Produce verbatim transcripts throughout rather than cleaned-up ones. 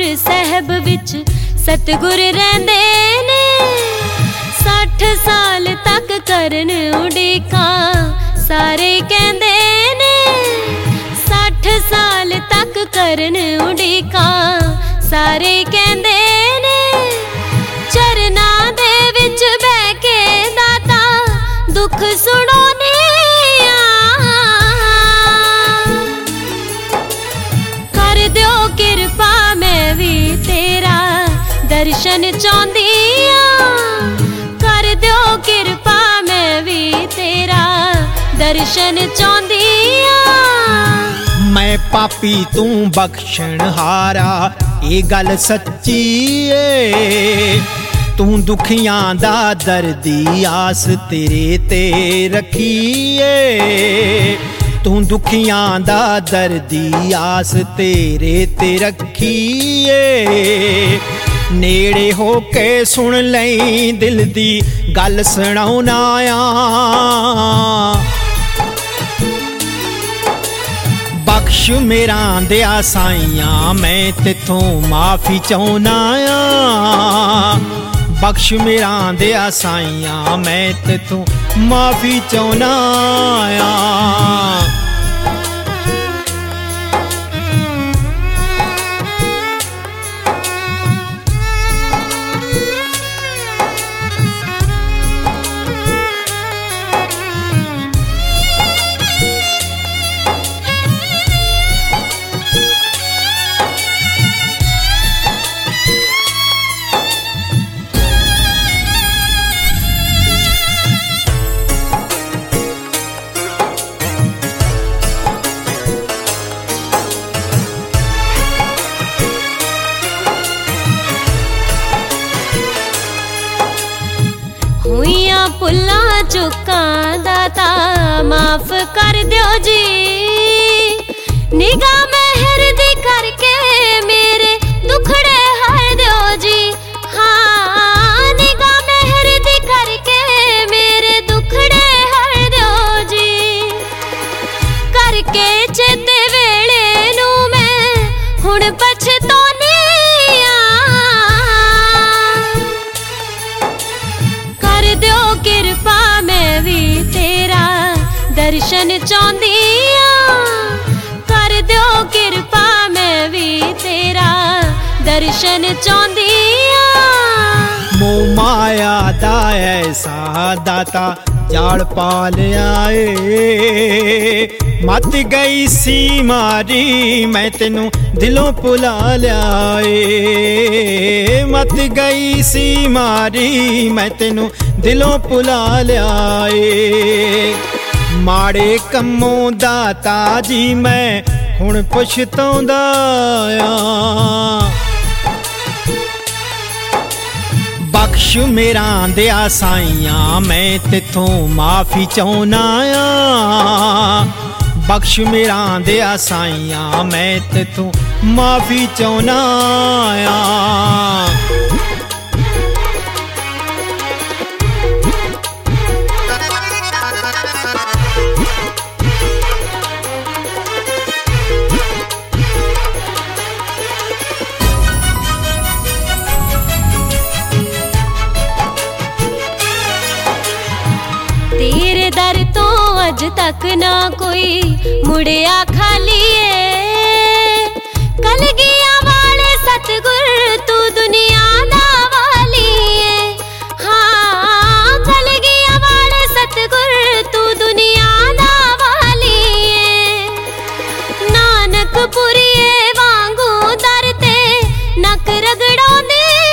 साहब विच सतगुर रहिंदे ने। सठ साल तक करन उड़ीकां सारे कहंदे ने। सठ साल तक करन उड़ीकां सारे कहंदे ने। चरना दे विच बैठ के दाता दुख सुणोने कर दिओ किरपा मैं भी तेरा दर्शन चाहुंदी आं। कर दिओ किरपा मैं भी तेरा दर्शन चाहुंदी आं। मैं पापी तू बख्शण हारा ये गल सच्ची ए। तू दुखियां दा दर्दी आस तेरे ते रखीए। तू दुखियां दा दर्दी आस तेरे ते रखीए। नेड़े हो के सुन लई दिल दी गल सुणाउना आ। बख्श मेरा दिया साइयां मैं तेथों माफी चाहुंदा आ। बख्श मेरा दिया साइयां मैं तेथों माफी चाहुंदा आ। हुइयां भुल्लां चुकां दाता माफ कर दिओ जी। निगाह मेहर दी करके मेरे दुखड़े हार दिओ जी। हाँ निगाह मेहर दी करके मेरे दुखड़े हार दिओ जी। करके चेते वेले नू मैं हुण पछताउनी किरपा मैं भी तेरा दर्शन चाहुंदी आं। कर दिओ किरपा मैं भी तेरा दर्शन चाहुंदी आं। मोह माया दा ऐसा दाता जाड़ पा लिया ए। मत गई सी मारी मैं तेनू दिलों भुला लिया ए। मत गई सी मारी मैं तेनू दिलों भुला लिया ए। माड़े कम्मों दाता जी मैं हुण पछताउंदा आ। बख्श मेरा दिया साइयां मैं तेथों माफी चाहुंदा आ। बख्श मेरा दिया साइयां मैं तेथों माफी चाहुंदा आ। तेरे दर तो अज तक ना कोई मुड़िया खाली है। कलगियां वाले सतगुर तू दुनिया दा वाली है। हाँ कलगियां वाले सतगुर तू दुनिया दा वाली है। नानक पुरिये वांगू दर ते नक रगड़ाउंदे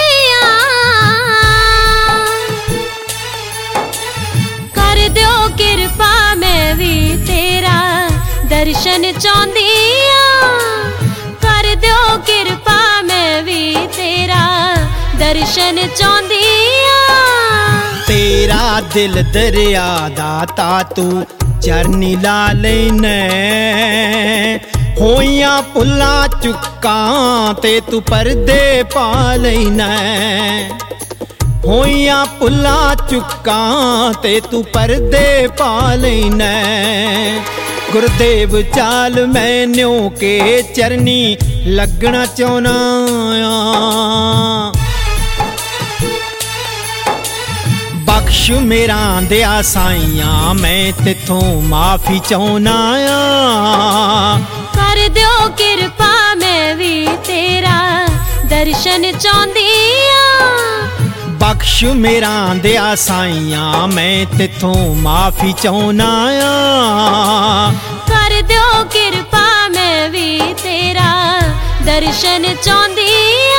किरपा मैं भी तेरा दर्शन चाहुंदी आं। कर दिओ किरपा मैं भी तेरा दर्शन चाहुंदी आं। तेरा दिल दरिया दाता तू चरनी ला लैने। होइयां भुल्लां चुकां ते तू परदे पा लैने। होइयां भुल्लां चुकां ते तू परदे पा लैने। गुरदेव चाल मैन्यों के चरनी ਲੱਗਣਾ ਚਾਹੁੰਦਾ ਆ। ਬਖਸ਼ ਮੇਰਾ ਦਿਆ ਸਾਈਆਂ ਮੈਂ ਤੇਥੋਂ ਮਾਫੀ ਚਾਹੁੰਦਾ ਆ। ਕਰ ਦਿਓ ਕਿਰਪਾ ਮੈਂ ਵੀ ਤੇਰਾ ਦਰਸ਼ਨ ਚਾਹੁੰਦੀ ਆ। ਬਖਸ਼ ਮੇਰਾ ਦਿਆ ਸਾਈਆਂ ਮੈਂ ਤੇਥੋਂ ਮਾਫੀ ਚਾਹੁੰਦਾ ਆ। ਕਰ ਦਿਓ ਕਿਰਪਾ ਮੈਂ ਵੀ ਤੇਰਾ ਦਰਸ਼ਨ ਚਾਹੁੰਦੀ ਆ।